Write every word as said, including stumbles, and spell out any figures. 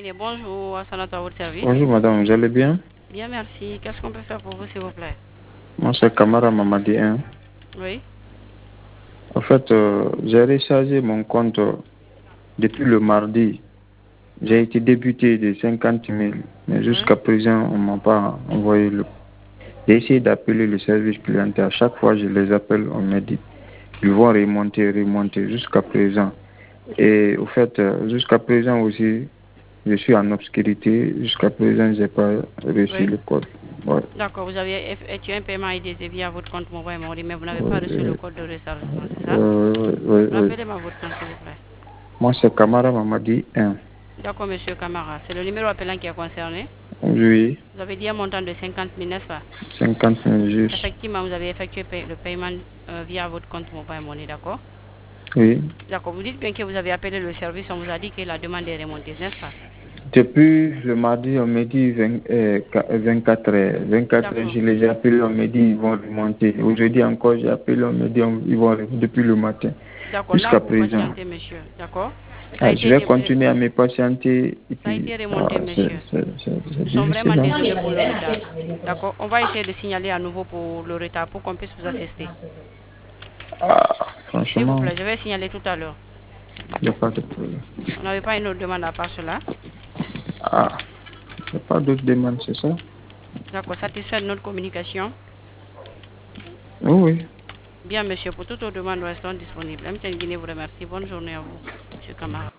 Guinée, bonjour, Assanata à votre service. Bonjour madame, vous allez bien? Bien, merci. Qu'est-ce qu'on peut faire pour vous, s'il vous plaît? Moi c'est Kamara Mamadi un. Oui. En fait, euh, j'ai rechargé mon compte euh, depuis le mardi. J'ai été débuté de cinquante mille, mais jusqu'à présent, on ne m'a pas envoyé le... J'ai essayé d'appeler le service clientèle. À chaque fois, je les appelle, on me dit ils vont remonter, remonter jusqu'à présent. Et au fait, euh, jusqu'à présent aussi, je suis en obscurité. Jusqu'à présent, je n'ai pas reçu Oui. le code. Ouais. D'accord, vous avez effectué un paiement I D C via votre compte mobile, mais vous n'avez Ouais, pas reçu le euh, code de rechargement, c'est ça? euh, ouais, ouais, ouais. Rappelez-moi votre nom, s'il vous plaît. Moi, c'est Kamara Mamadi un. D'accord, monsieur Camara. C'est le numéro appelant qui est concerné. Oui, Vous avez dit un montant de cinquante mille, n'est-ce pas? cinquante mille juste. Effectivement, vous avez effectué pay- le paiement euh, via votre compte mobile money, d'accord? Oui. D'accord, vous dites bien que vous avez appelé le service, on vous a dit que la demande est remontée, n'est-ce pas? Depuis le mardi, on me dit vingt, euh, vingt-quatre heures. vingt-quatre heures, D'accord. je les ai appelés, on me dit ils vont remonter. Aujourd'hui encore, j'ai appelé, on me dit on- ils vont remonter depuis le matin D'accord, là jusqu'à vous présent. patientez, monsieur, d'accord? Ça a Ah, je été, vais re- continuer à me patienter et ça a puis été ah, remonté, c'est monsieur. c'est- c'est- c'est Nous sommes difficile. vraiment Hein? désolés pour le retard. D'accord? On va essayer de signaler à nouveau pour le retard pour qu'on puisse vous assister. Ah, S'il vous franchement, plaît, je vais signaler tout à l'heure. il n'y a pas de problème. On n'avait pas une autre demande à part cela. Ah, il n'y a pas d'autres demandes, c'est ça? D'accord, satisfait de notre communication. Oui, oui. Bien, monsieur, pour toute autre demande, nous restons disponibles. M T N Guinée vous remercie. Bonne journée à vous, monsieur Camara.